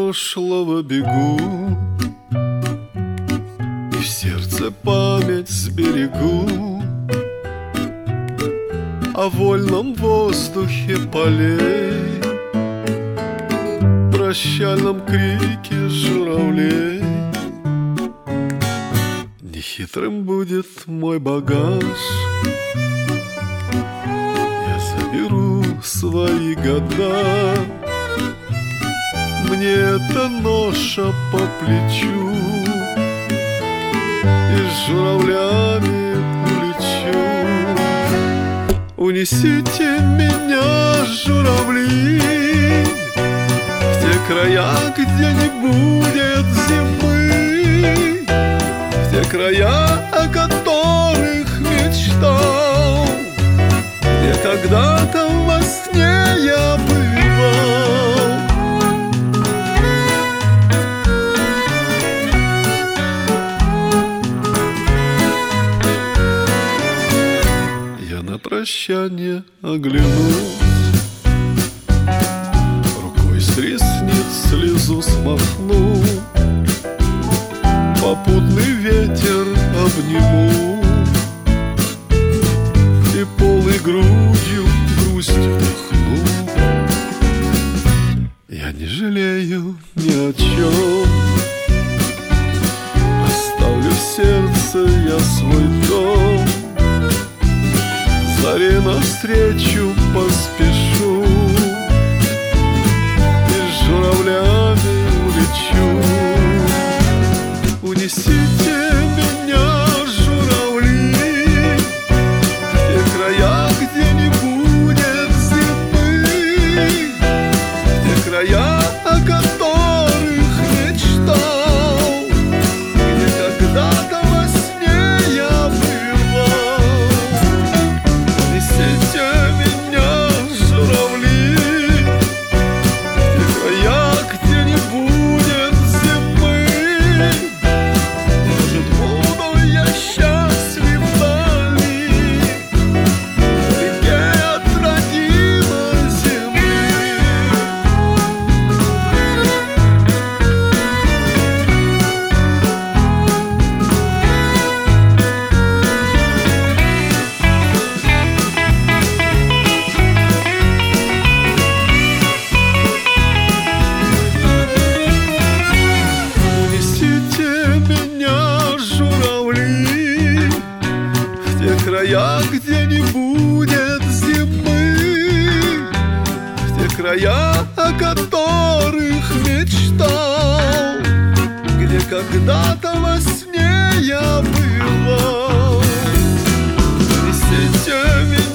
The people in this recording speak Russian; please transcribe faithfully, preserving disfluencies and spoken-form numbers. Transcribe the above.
прошлого бегу, и в сердце память сберегу о вольном воздухе полей, прощальном крике журавлей. Нехитрым будет мой багаж, я заберу свои года. Мне эта ноша по плечу, и с журавлями улечу. Унесите меня, журавли, в те края, где не будет зимы, в те края, о которых мечтал, где когда-то во сне я бывал. Я на прощание оглянусь, рукой с ресниц слезу смахну, попутный ветер обниму и полной грудью грусть вдохну. Я не жалею ни о чем, оставлю в сердце я свой дом, заре навстречу поспешу и с журавлями улечу. Унесите меня, журавли, в те края, где не будет зимы, в те края, о которых мечтал, где когда-то во сне я бывал. Унесите меня, журавли, в те края, где не будет зимы, края, где не будет зимы, в те края, о которых мечтал, где когда-то во сне я бывал. Несите меня,